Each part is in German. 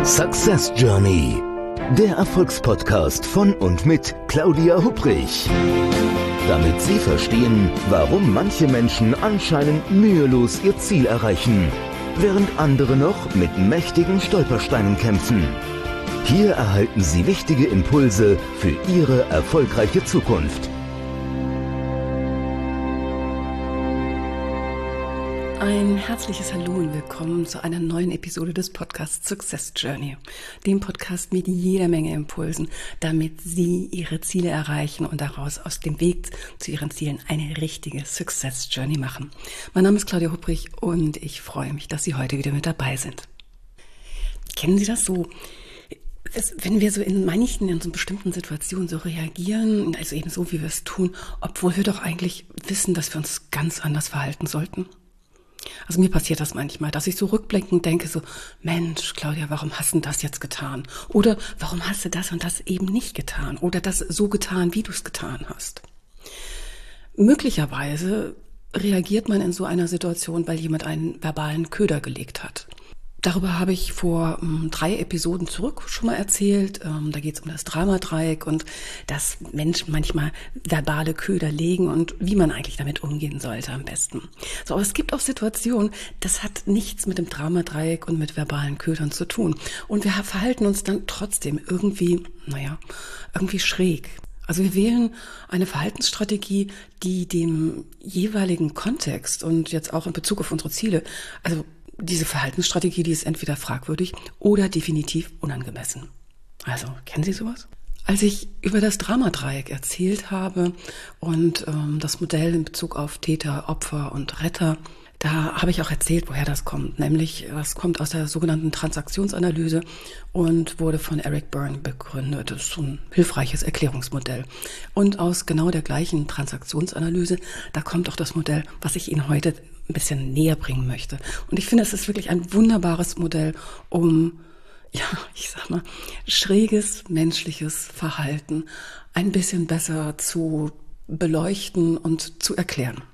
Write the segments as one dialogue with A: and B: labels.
A: Success Journey, der Erfolgspodcast von und mit Claudia Hupprich. Damit Sie verstehen, warum manche Menschen anscheinend mühelos ihr Ziel erreichen, während andere noch mit mächtigen Stolpersteinen kämpfen. Hier erhalten Sie wichtige Impulse für Ihre erfolgreiche Zukunft.
B: Ein herzliches Hallo und willkommen zu einer neuen Episode des Podcasts Success Journey, dem Podcast mit jeder Menge Impulsen, damit Sie Ihre Ziele erreichen und daraus aus dem Weg zu Ihren Zielen eine richtige Success Journey machen. Mein Name ist Claudia Hupprich und ich freue mich, dass Sie heute wieder mit dabei sind. Kennen Sie das so? Wenn wir so in so bestimmten Situationen so reagieren, also eben so, wie wir es tun, obwohl wir doch eigentlich wissen, dass wir uns ganz anders verhalten sollten. Also mir passiert das manchmal, dass ich so rückblickend denke, so, Mensch, Claudia, warum hast du das jetzt getan? Oder warum hast du das und das eben nicht getan? Oder das so getan, wie du es getan hast? Möglicherweise reagiert man in so einer Situation, weil jemand einen verbalen Köder gelegt hat. Darüber habe ich vor 3 Episoden zurück schon mal erzählt. Da geht es um das Dramadreieck und dass Menschen manchmal verbale Köder legen und wie man eigentlich damit umgehen sollte am besten. So, aber es gibt auch Situationen, das hat nichts mit dem Dramadreieck und mit verbalen Ködern zu tun. Und wir verhalten uns dann trotzdem irgendwie schräg. Also wir wählen eine Verhaltensstrategie, die dem jeweiligen Kontext und jetzt auch in Bezug auf unsere Ziele, also diese Verhaltensstrategie, die ist entweder fragwürdig oder definitiv unangemessen. Also, kennen Sie sowas? Als ich über das Dramadreieck erzählt habe und das Modell in Bezug auf Täter, Opfer und Retter, da habe ich auch erzählt, woher das kommt. Nämlich, das kommt aus der sogenannten Transaktionsanalyse und wurde von Eric Berne begründet. Das ist so ein hilfreiches Erklärungsmodell. Und aus genau der gleichen Transaktionsanalyse, da kommt auch das Modell, was ich Ihnen heute ein bisschen näher bringen möchte. Und ich finde, es ist wirklich ein wunderbares Modell, um, schräges menschliches Verhalten ein bisschen besser zu beleuchten und zu erklären.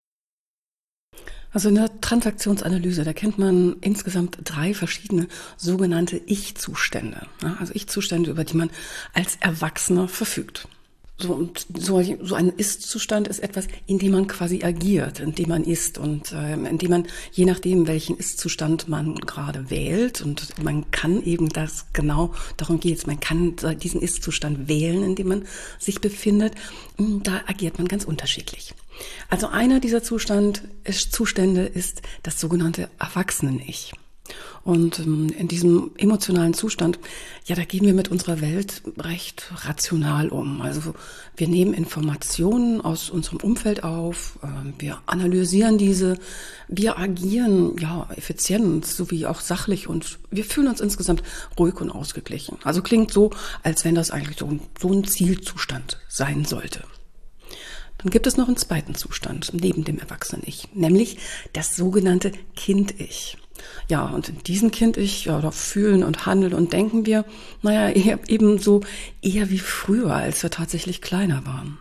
B: Also in der Transaktionsanalyse, da kennt man insgesamt 3 verschiedene sogenannte Ich-Zustände. Also Ich-Zustände, über die man als Erwachsener verfügt. So ein Ist-Zustand ist etwas, in dem man quasi agiert, in dem man ist und in dem man, je nachdem, welchen Ist-Zustand man gerade wählt, und man kann eben das genau, darum geht's, man kann diesen Ist-Zustand wählen, in dem man sich befindet, da agiert man ganz unterschiedlich. Also einer dieser Zustände ist das sogenannte Erwachsenen-Ich. Und in diesem emotionalen Zustand, da gehen wir mit unserer Welt recht rational um. Also wir nehmen Informationen aus unserem Umfeld auf, wir analysieren diese, wir agieren effizient sowie auch sachlich und wir fühlen uns insgesamt ruhig und ausgeglichen. Also klingt so, als wenn das eigentlich so ein Zielzustand sein sollte. Dann gibt es noch einen zweiten Zustand neben dem Erwachsenen-Ich, nämlich das sogenannte Kind-Ich. Ja, und in diesem Kind-Ich, da fühlen und handeln und denken wir, eher wie früher, als wir tatsächlich kleiner waren.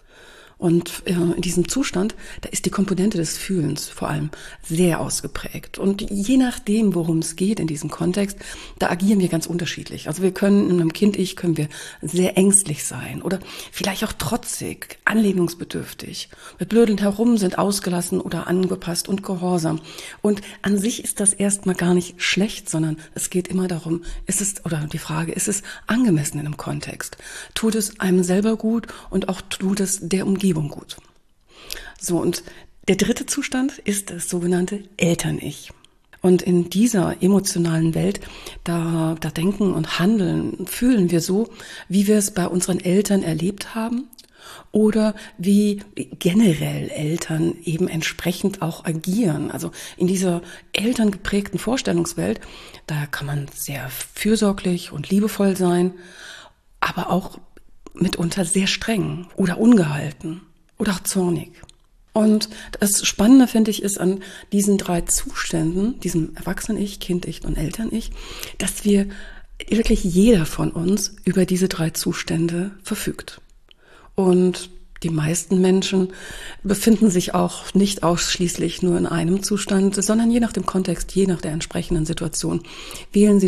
B: Und in diesem Zustand, da ist die Komponente des Fühlens vor allem sehr ausgeprägt. Und je nachdem, worum es geht in diesem Kontext, da agieren wir ganz unterschiedlich. Also wir können in einem Kind-Ich können wir sehr ängstlich sein oder vielleicht auch trotzig, anlehnungsbedürftig. Wir blödeln herum, sind ausgelassen oder angepasst und gehorsam. Und an sich ist das erstmal gar nicht schlecht, sondern es geht immer darum, ist es angemessen in einem Kontext? Tut es einem selber gut und auch tut es der Umgebung gut. So, und der dritte Zustand ist das sogenannte Eltern-Ich. Und in dieser emotionalen Welt, da denken und handeln, fühlen wir so, wie wir es bei unseren Eltern erlebt haben oder wie generell Eltern eben entsprechend auch agieren. Also in dieser elterngeprägten Vorstellungswelt, da kann man sehr fürsorglich und liebevoll sein, aber auch mitunter sehr streng oder ungehalten oder auch zornig. Und das Spannende, finde ich, ist an diesen 3 Zuständen, diesem Erwachsenen-Ich, Kind-Ich und Eltern-Ich, dass wir wirklich jeder von uns über diese 3 Zustände verfügt. Und Die meisten Menschen befinden sich auch nicht ausschließlich nur in einem Zustand, sondern je nach dem Kontext, je nach der entsprechenden Situation, wählen sie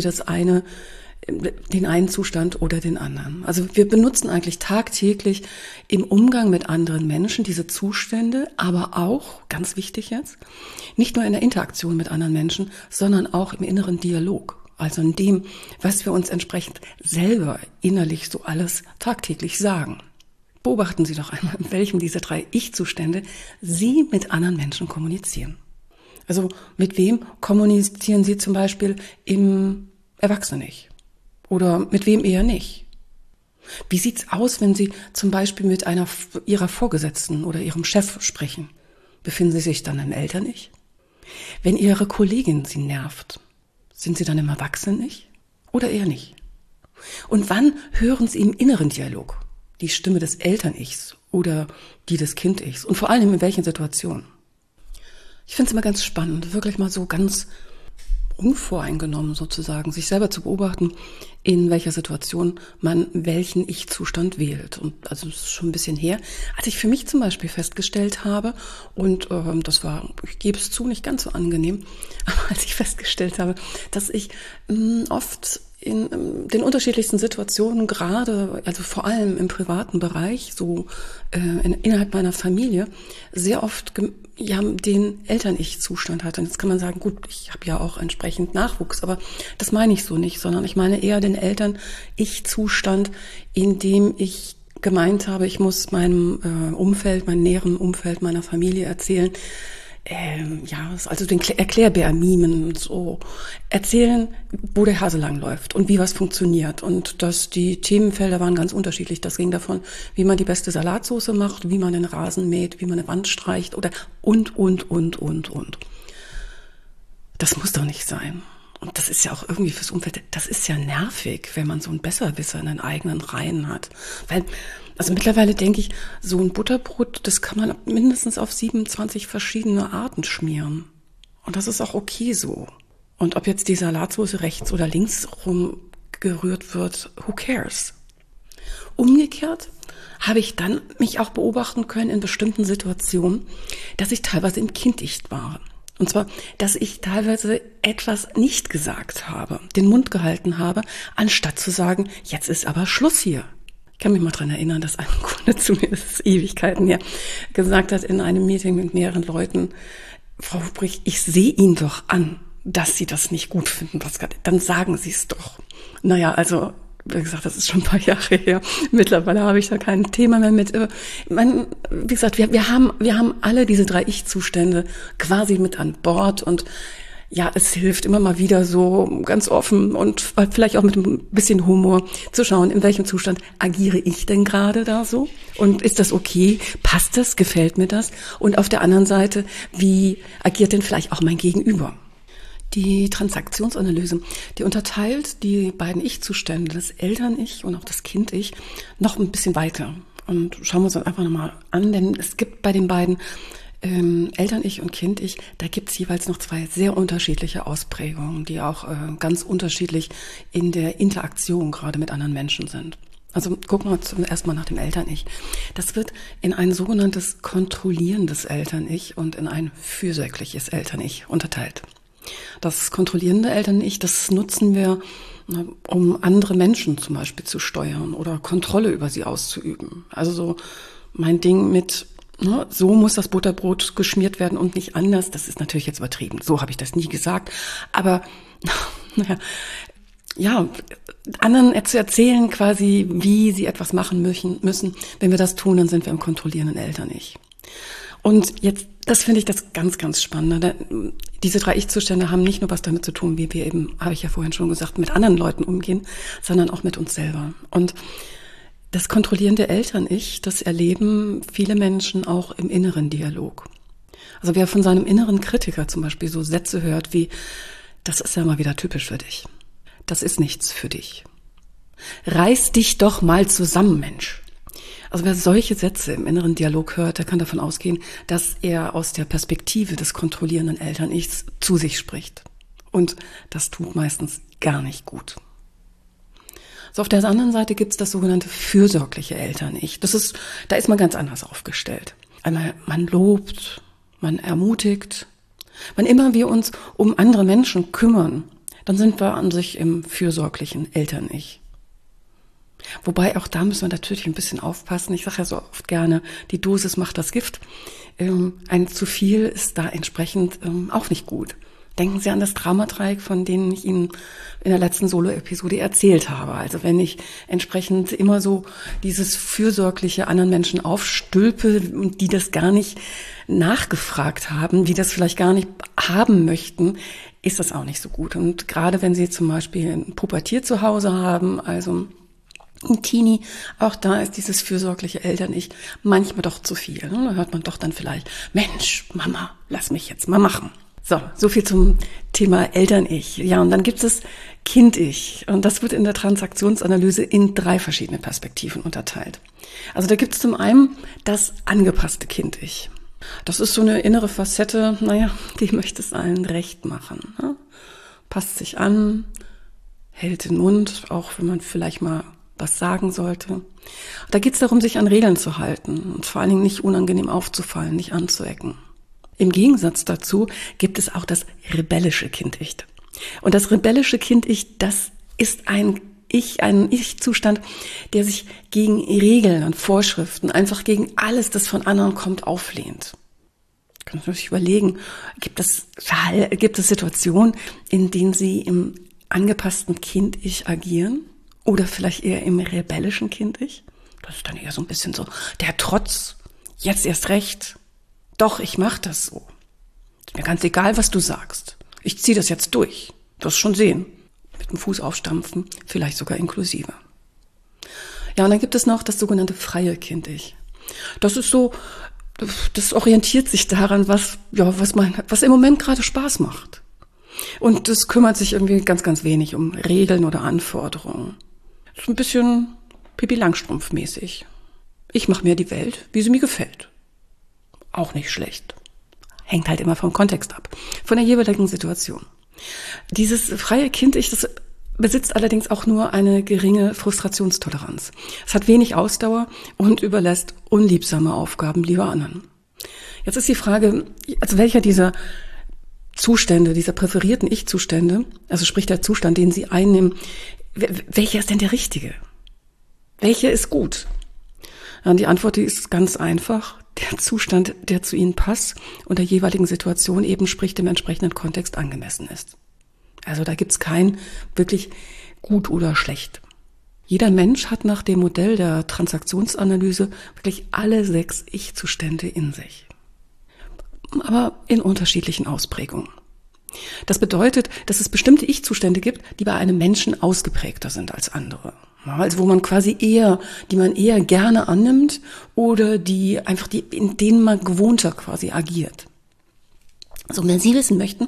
B: den einen Zustand oder den anderen. Also wir benutzen eigentlich tagtäglich im Umgang mit anderen Menschen diese Zustände, aber auch, ganz wichtig jetzt, nicht nur in der Interaktion mit anderen Menschen, sondern auch im inneren Dialog. Also in dem, was wir uns entsprechend selber innerlich so alles tagtäglich sagen. Beobachten Sie doch einmal, in welchem dieser 3 Ich-Zustände Sie mit anderen Menschen kommunizieren. Also mit wem kommunizieren Sie zum Beispiel im Erwachsenen-Ich? Oder mit wem eher nicht? Wie sieht's aus, wenn Sie zum Beispiel mit Ihrer Vorgesetzten oder Ihrem Chef sprechen? Befinden Sie sich dann im Eltern-Ich? Wenn Ihre Kollegin Sie nervt, sind Sie dann im Erwachsenen-Ich oder eher nicht? Und wann hören Sie im inneren Dialog die Stimme des Eltern-Ichs oder die des Kind-Ichs? Und vor allem in welchen Situationen? Ich finde es immer ganz spannend, wirklich mal so ganz unvoreingenommen sozusagen, sich selber zu beobachten, in welcher Situation man welchen Ich-Zustand wählt. Und also das ist schon ein bisschen her, als ich für mich zum Beispiel festgestellt habe, und das war, ich gebe es zu, nicht ganz so angenehm, aber als ich festgestellt habe, dass ich oft in den unterschiedlichsten Situationen, gerade, also vor allem im privaten Bereich, so innerhalb meiner Familie, sehr oft den Eltern-Ich-Zustand hatte. Und jetzt kann man sagen, gut, ich habe ja auch entsprechend Nachwuchs, aber das meine ich so nicht, sondern ich meine eher den Eltern-Ich-Zustand, in dem ich gemeint habe, ich muss meinem Umfeld, meinem näheren Umfeld, meiner Familie erzählen, also den Erklärbär mimen, so erzählen, wo der Hase lang läuft und wie was funktioniert. Und dass die Themenfelder waren ganz unterschiedlich. Das ging davon, wie man die beste Salatsauce macht, wie man den Rasen mäht, wie man eine Wand streicht oder und. Das muss doch nicht sein. Und das ist ja auch irgendwie fürs Umfeld, das ist ja nervig, wenn man so einen Besserwisser in den eigenen Reihen hat. Weil, also mittlerweile denke ich, so ein Butterbrot, das kann man mindestens auf 27 verschiedene Arten schmieren. Und das ist auch okay so. Und ob jetzt die Salatsauce rechts oder links rumgerührt wird, who cares? Umgekehrt habe ich dann mich auch beobachten können in bestimmten Situationen, dass ich teilweise im Kind-Ich war. Und zwar, dass ich teilweise etwas nicht gesagt habe, den Mund gehalten habe, anstatt zu sagen, jetzt ist aber Schluss hier. Ich kann mich mal dran erinnern, dass ein Kunde zu mir, das ist Ewigkeiten her, gesagt hat in einem Meeting mit mehreren Leuten, Frau Hubrich, ich sehe Ihnen doch an, dass Sie das nicht gut finden, dann sagen Sie es doch. Naja, also wie gesagt, das ist schon ein paar Jahre her. Mittlerweile habe ich da kein Thema mehr mit. Wie gesagt, wir haben alle diese 3 Ich-Zustände quasi mit an Bord und ja, es hilft immer mal wieder so ganz offen und vielleicht auch mit ein bisschen Humor zu schauen, in welchem Zustand agiere ich denn gerade da so? Und ist das okay? Passt das? Gefällt mir das? Und auf der anderen Seite, wie agiert denn vielleicht auch mein Gegenüber? Die Transaktionsanalyse, die unterteilt die beiden Ich-Zustände, das Eltern-Ich und auch das Kind-Ich, noch ein bisschen weiter. Und schauen wir uns das einfach nochmal an, denn es gibt bei den beiden Eltern-Ich und Kind-Ich, da gibt es jeweils noch 2 sehr unterschiedliche Ausprägungen, die auch ganz unterschiedlich in der Interaktion gerade mit anderen Menschen sind. Also gucken wir uns erstmal nach dem Eltern-Ich. Das wird in ein sogenanntes kontrollierendes Eltern-Ich und in ein fürsorgliches Eltern-Ich unterteilt. Das kontrollierende Eltern-Ich, das nutzen wir, um andere Menschen zum Beispiel zu steuern oder Kontrolle über sie auszuüben. Also so mein Ding mit, so muss das Butterbrot geschmiert werden und nicht anders, das ist natürlich jetzt übertrieben. So habe ich das nie gesagt. Aber anderen zu erzählen quasi, wie sie etwas machen müssen. Wenn wir das tun, dann sind wir im kontrollierenden Eltern-Ich. Und jetzt, das finde ich das ganz, ganz Spannende. Diese 3 Ich-Zustände haben nicht nur was damit zu tun, wie wir eben, habe ich ja vorhin schon gesagt, mit anderen Leuten umgehen, sondern auch mit uns selber. Und das kontrollierende Eltern-Ich, das erleben viele Menschen auch im inneren Dialog. Also wer von seinem inneren Kritiker zum Beispiel so Sätze hört wie, das ist ja mal wieder typisch für dich. Das ist nichts für dich. Reiß dich doch mal zusammen, Mensch. Also wer solche Sätze im inneren Dialog hört, der kann davon ausgehen, dass er aus der Perspektive des kontrollierenden Eltern-Ichs zu sich spricht. Und das tut meistens gar nicht gut. So, auf der anderen Seite gibt es das sogenannte fürsorgliche Eltern-Ich. Da ist man ganz anders aufgestellt. Einmal, man lobt, man ermutigt. Wann immer wir uns um andere Menschen kümmern, dann sind wir an sich im fürsorglichen Eltern-Ich. Wobei auch da müssen wir natürlich ein bisschen aufpassen. Ich sage ja so oft gerne, die Dosis macht das Gift. Ein zu viel ist da entsprechend auch nicht gut. Denken Sie an das Dramadreieck, von dem ich Ihnen in der letzten Solo-Episode erzählt habe. Also wenn ich entsprechend immer so dieses fürsorgliche anderen Menschen aufstülpe und die das gar nicht nachgefragt haben, die das vielleicht gar nicht haben möchten, ist das auch nicht so gut. Und gerade wenn Sie zum Beispiel ein Pubertier zu Hause haben, also ein Teenie, auch da ist dieses fürsorgliche Eltern-Ich manchmal doch zu viel. Da hört man doch dann vielleicht, Mensch, Mama, lass mich jetzt mal machen. So viel zum Thema Eltern-Ich. Ja, und dann gibt es Kind-Ich. Und das wird in der Transaktionsanalyse in 3 verschiedene Perspektiven unterteilt. Also da gibt es zum einen das angepasste Kind-Ich. Das ist so eine innere Facette, die möchte es allen recht machen. Ne? Passt sich an, hält den Mund, auch wenn man vielleicht mal was sagen sollte. Da geht es darum, sich an Regeln zu halten und vor allen Dingen nicht unangenehm aufzufallen, nicht anzuecken. Im Gegensatz dazu gibt es auch das rebellische Kind-Ich. Und das rebellische Kind-Ich, das ist ein Ich-Zustand, der sich gegen Regeln und Vorschriften, einfach gegen alles, das von anderen kommt, auflehnt. Ich kann sich überlegen, gibt es Situationen, in denen Sie im angepassten Kind-Ich agieren? Oder vielleicht eher im rebellischen Kind-Ich? Das ist dann eher so ein bisschen so, der Trotz, jetzt erst recht. Doch, ich mache das so. Ist mir ganz egal, was du sagst. Ich ziehe das jetzt durch. Du wirst schon sehen. Mit dem Fuß aufstampfen, vielleicht sogar inklusive. Ja, und dann gibt es noch das sogenannte freie Kind-Ich. Das ist so, das orientiert sich daran, was im Moment gerade Spaß macht. Und das kümmert sich irgendwie ganz, ganz wenig um Regeln oder Anforderungen. Das ist ein bisschen Pippi Langstrumpf-mäßig. Ich mache mir die Welt, wie sie mir gefällt. Auch nicht schlecht. Hängt halt immer vom Kontext ab, von der jeweiligen Situation. Dieses freie Kind-Ich, das besitzt allerdings auch nur eine geringe Frustrationstoleranz. Es hat wenig Ausdauer und überlässt unliebsame Aufgaben lieber anderen. Jetzt ist die Frage, also welcher dieser Zustände, dieser präferierten Ich-Zustände, also sprich der Zustand, den Sie einnehmen, welcher ist denn der richtige? Welcher ist gut? Und die Antwort, die ist ganz einfach. Der Zustand, der zu Ihnen passt und der jeweiligen Situation eben, sprich dem entsprechenden Kontext angemessen ist. Also da gibt's kein wirklich gut oder schlecht. Jeder Mensch hat nach dem Modell der Transaktionsanalyse wirklich alle 6 Ich-Zustände in sich. Aber in unterschiedlichen Ausprägungen. Das bedeutet, dass es bestimmte Ich-Zustände gibt, die bei einem Menschen ausgeprägter sind als andere. Also wo man die man eher gerne annimmt oder in denen man gewohnter quasi agiert. Also wenn Sie wissen möchten,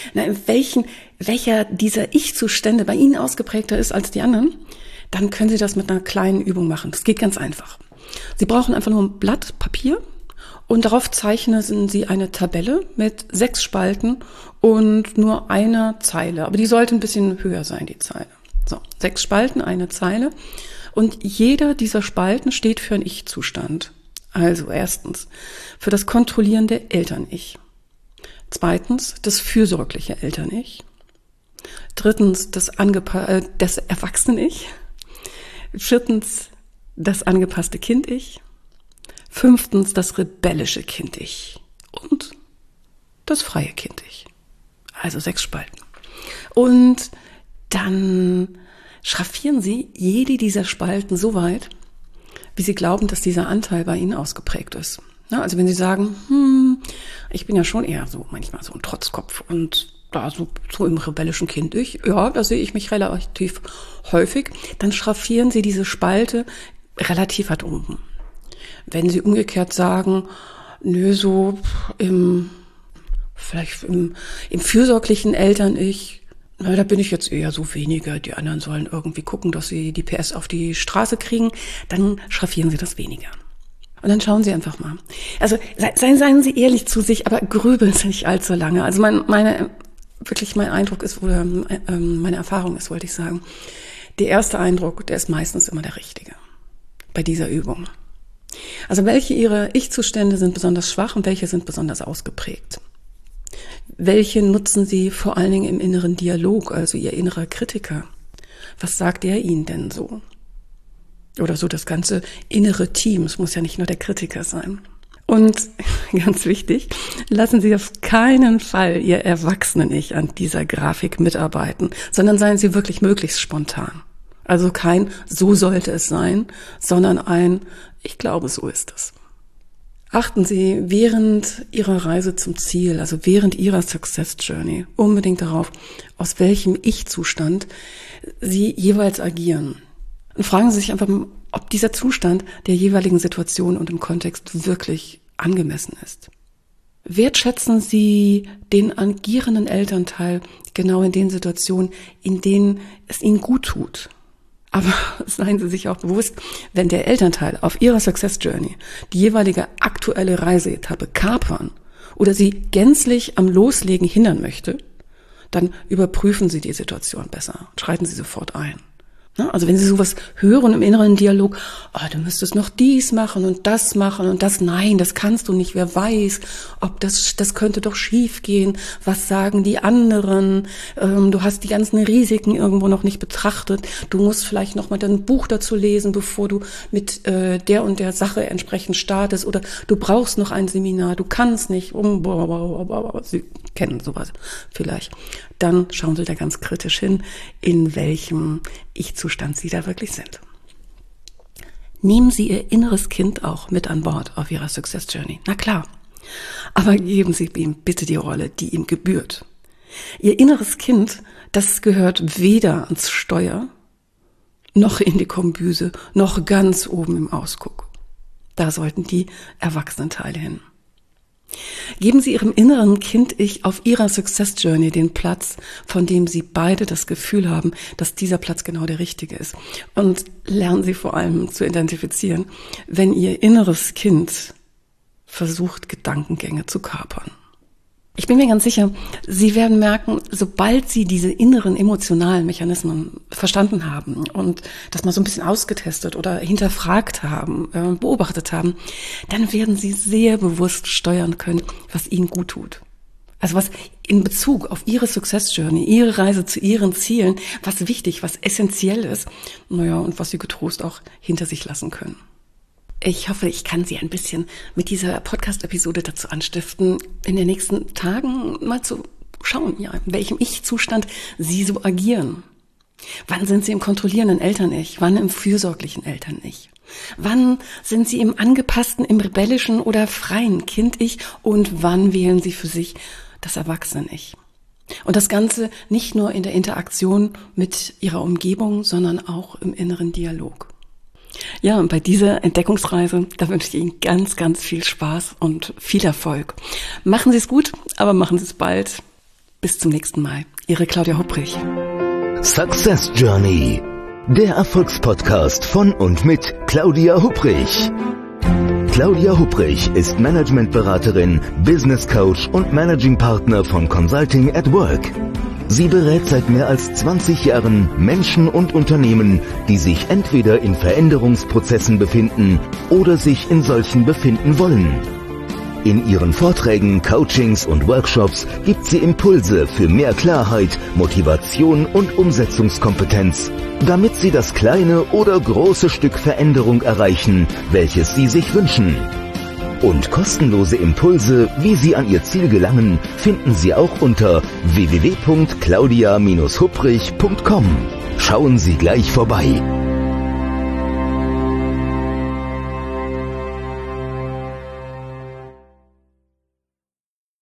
B: welcher dieser Ich-Zustände bei Ihnen ausgeprägter ist als die anderen, dann können Sie das mit einer kleinen Übung machen. Das geht ganz einfach. Sie brauchen einfach nur ein Blatt Papier und darauf zeichnen Sie eine Tabelle mit 6 Spalten und nur einer Zeile. Aber die sollte ein bisschen höher sein, die Zeile. So, 6 Spalten, eine Zeile. Und jeder dieser Spalten steht für einen Ich-Zustand. Also erstens für das kontrollierende Eltern-Ich. Zweitens das fürsorgliche Eltern-Ich. Drittens das Erwachsenen-Ich. Viertens das angepasste Kind-Ich. 5. das rebellische Kind-Ich. Und das freie Kind-Ich. Also 6 Spalten. Und dann schraffieren Sie jede dieser Spalten so weit, wie Sie glauben, dass dieser Anteil bei Ihnen ausgeprägt ist. Ja, also wenn Sie sagen, ich bin ja schon eher so manchmal so ein Trotzkopf und da so im rebellischen Kind-Ich, ja, da sehe ich mich relativ häufig, dann schraffieren Sie diese Spalte relativ weit oben. Wenn Sie umgekehrt sagen, vielleicht im fürsorglichen Eltern-Ich, da bin ich jetzt eher so weniger, die anderen sollen irgendwie gucken, dass sie die PS auf die Straße kriegen, dann schraffieren Sie das weniger. Und dann schauen Sie einfach mal. Also seien Sie ehrlich zu sich, aber grübeln Sie nicht allzu lange. Also mein Eindruck ist, oder meine Erfahrung ist, wollte ich sagen, Der erste Eindruck, der ist meistens immer der richtige bei dieser Übung. Also welche Ihrer Ich-Zustände sind besonders schwach und welche sind besonders ausgeprägt? Welche nutzen Sie vor allen Dingen im inneren Dialog, also Ihr innerer Kritiker? Was sagt er Ihnen denn so? Oder so das ganze innere Team, es muss ja nicht nur der Kritiker sein. Und ganz wichtig, lassen Sie auf keinen Fall Ihr Erwachsenen-Ich an dieser Grafik mitarbeiten, sondern seien Sie wirklich möglichst spontan. Also kein so sollte es sein, sondern ein ich glaube, so ist es. Achten Sie während Ihrer Reise zum Ziel, also während Ihrer Success Journey, unbedingt darauf, aus welchem Ich-Zustand Sie jeweils agieren. Und fragen Sie sich einfach, ob dieser Zustand der jeweiligen Situation und im Kontext wirklich angemessen ist. Wertschätzen Sie den agierenden Elternteil genau in den Situationen, in denen es Ihnen gut tut. Aber seien Sie sich auch bewusst, wenn der Elternteil auf Ihrer Success Journey die jeweilige aktuelle Reiseetappe kapern oder Sie gänzlich am Loslegen hindern möchte, dann überprüfen Sie die Situation besser, schreiten Sie sofort ein. Also wenn Sie sowas hören im inneren Dialog, du müsstest noch dies machen und das, nein, das kannst du nicht, wer weiß, ob das könnte doch schief gehen, was sagen die anderen, du hast die ganzen Risiken irgendwo noch nicht betrachtet, du musst vielleicht noch mal dein Buch dazu lesen, bevor du mit der und der Sache entsprechend startest oder du brauchst noch ein Seminar, du kannst nicht, Sie kennen sowas vielleicht. Dann schauen Sie da ganz kritisch hin, in welchem Ich-Zustand Sie da wirklich sind. Nehmen Sie Ihr inneres Kind auch mit an Bord auf Ihrer Success Journey. Na klar, aber geben Sie ihm bitte die Rolle, die ihm gebührt. Ihr inneres Kind, das gehört weder ans Steuer, noch in die Kombüse, noch ganz oben im Ausguck. Da sollten die Erwachsenenteile hin. Geben Sie Ihrem inneren Kind-Ich auf Ihrer Success Journey den Platz, von dem Sie beide das Gefühl haben, dass dieser Platz genau der richtige ist. Und lernen Sie vor allem zu identifizieren, wenn Ihr inneres Kind versucht, Gedankengänge zu kapern. Ich bin mir ganz sicher, Sie werden merken, sobald Sie diese inneren emotionalen Mechanismen verstanden haben und das mal so ein bisschen ausgetestet oder hinterfragt haben, beobachtet haben, dann werden Sie sehr bewusst steuern können, was Ihnen gut tut. Also was in Bezug auf Ihre Success Journey, Ihre Reise zu Ihren Zielen, was wichtig, was essentiell ist, und was Sie getrost auch hinter sich lassen können. Ich hoffe, ich kann Sie ein bisschen mit dieser Podcast-Episode dazu anstiften, in den nächsten Tagen mal zu schauen, in welchem Ich-Zustand Sie so agieren. Wann sind Sie im kontrollierenden Eltern-Ich? Wann im fürsorglichen Eltern-Ich? Wann sind Sie im angepassten, im rebellischen oder freien Kind-Ich? Und wann wählen Sie für sich das Erwachsenen-Ich? Und das Ganze nicht nur in der Interaktion mit Ihrer Umgebung, sondern auch im inneren Dialog. Ja, und bei dieser Entdeckungsreise, da wünsche ich Ihnen ganz, ganz viel Spaß und viel Erfolg. Machen Sie es gut, aber machen Sie es bald. Bis zum nächsten Mal. Ihre Claudia Hupprich.
A: Success Journey, der Erfolgspodcast von und mit Claudia Hupprich. Claudia Hupprich ist Managementberaterin, Business Coach und Managing Partner von Consulting at Work. Sie berät seit mehr als 20 Jahren Menschen und Unternehmen, die sich entweder in Veränderungsprozessen befinden oder sich in solchen befinden wollen. In ihren Vorträgen, Coachings und Workshops gibt sie Impulse für mehr Klarheit, Motivation und Umsetzungskompetenz, damit sie das kleine oder große Stück Veränderung erreichen, welches sie sich wünschen. Und kostenlose Impulse, wie Sie an Ihr Ziel gelangen, finden Sie auch unter www.claudia-hupprich.com. Schauen Sie gleich vorbei.